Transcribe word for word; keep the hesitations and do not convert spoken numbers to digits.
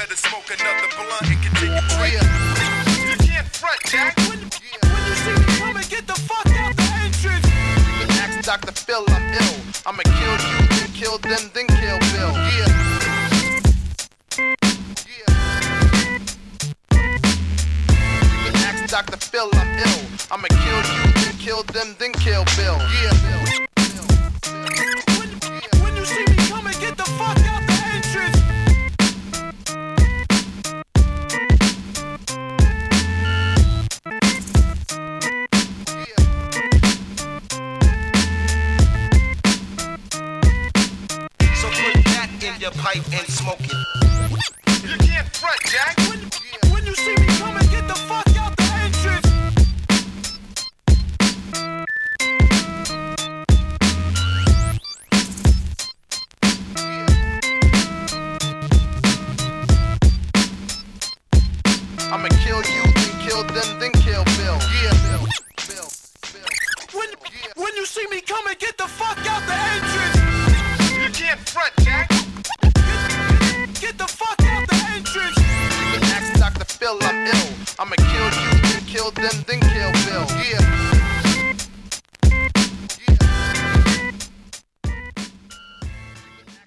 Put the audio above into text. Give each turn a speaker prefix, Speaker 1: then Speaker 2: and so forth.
Speaker 1: better smoke another blunt and continue drinking. You can't front, Jack. When, yeah. when you see me coming, get the fuck out the entrance.
Speaker 2: You can ask Doctor Phil, I'm ill. I'ma kill you, then kill them, then kill Bill. Yeah. Yeah. You can ask Doctor Phil, I'm ill. I'ma kill you, then kill them, then kill Bill. Yeah.
Speaker 1: When, when you see me coming, get the fuck out the entrance.
Speaker 3: So put that in your pipe and smoke it.
Speaker 1: You can't front, Jack. When, when you see me coming, get the fuck out the entrance.
Speaker 2: I'ma kill you, then kill them, then kill Bill. Yeah. Bill. Bill. Bill.
Speaker 1: When,
Speaker 2: Yeah.
Speaker 1: when you see me coming, get the fuck out the entrance. You can't front, Jack. Get, get the fuck out the entrance.
Speaker 2: You can ask Doctor Phil, I'm ill. I'ma kill you, then kill them, then kill